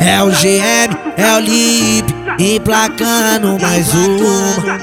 É o GM, é o Lip, emplacando mais uma.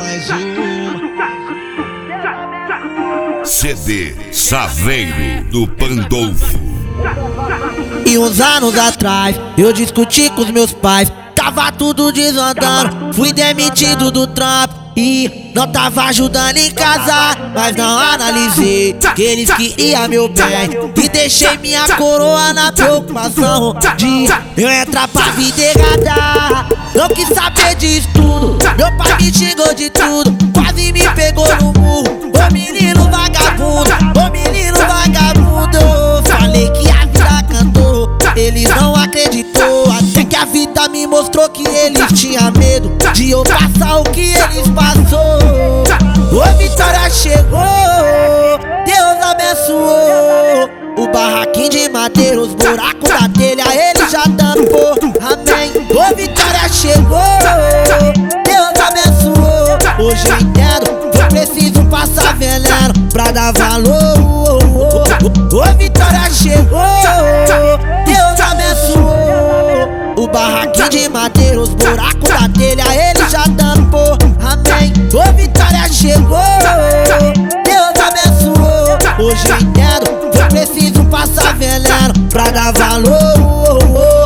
CD Saveiro do Pandolfo. E uns anos atrás eu discuti com os meus pais, tava tudo desandando, fui demitido do trampo e não tava ajudando em casa, mas não analisei que eles queriam meu bem e deixei minha coroa na preocupação de eu entrar pra vida errada. Não quis saber disso tudo, meu pai me xingou de tudo, quase me pegou no murro. Ô menino vagabundo, ô menino vagabundo, eu falei que a vida cantou, eles não acreditou, até que a vida me mostrou que eles tinham medo de eu passar o que eles passou. Ô vitória chegou, Deus abençoou. O barraquinho de madeira, os buracos da telha, ele já tampou, amém. Ô vitória chegou, Deus abençoou. Hoje eu entendo, eu preciso passar veneno pra dar valor. Ô vitória chegou, Deus abençoou. O barraquinho de madeira, os buracos da telha, ele já tampou, amém. Ô vitória chegou, Deus abençoou. Hoje eu entendo, eu preciso passar veneno pra dar valor.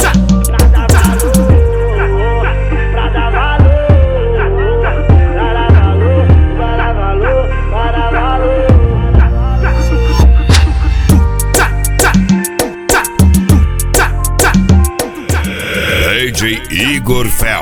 DJ Igor Fel.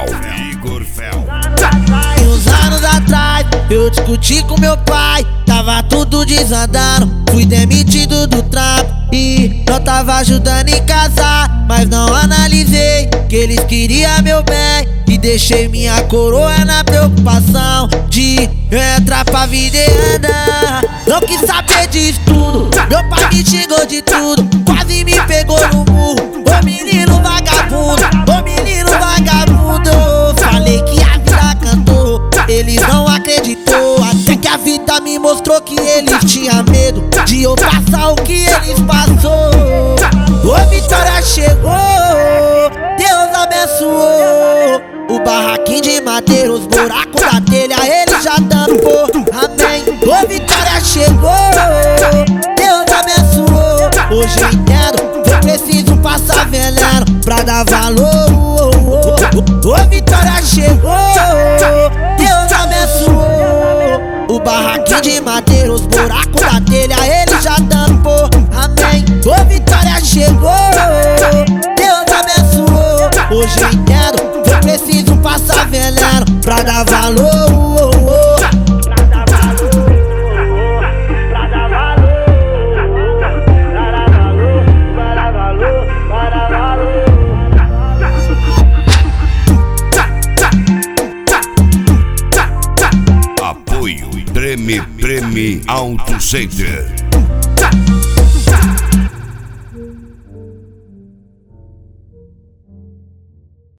Uns anos atrás eu discuti com meu pai, tava tudo desandando, fui demitido do trampo e não tava ajudando em casa, mas não analisei que eles queriam meu bem e deixei minha coroa na preocupação de eu entrar pra vida e andar. Não quis saber disso tudo, meu pai me xingou de tudo, quase me pegou no murro. Ô menino vagabundo, ô menino vagabundo, eu falei que a vida cantou, eles não acreditou, até que a vida me mostrou que eles tinham medo de eu passar o que eles passou. Ô vitória chegou, Deus abençoou. O barraquinho de madeira, os buracos da telha, ele já tampou, amém. Ô vitória chegou, Deus abençoou. Hoje eu entendo, eu preciso passar veneno pra dar valor. Ô vitória chegou, Deus abençoou. O barraquinho de madeira, os buracos da telha, ele já tampou, amém. Ô vitória chegou, Deus abençoou. Hoje eu entendo, eu preciso passar veneno pra dar valor. Apoio Treme Auto Center.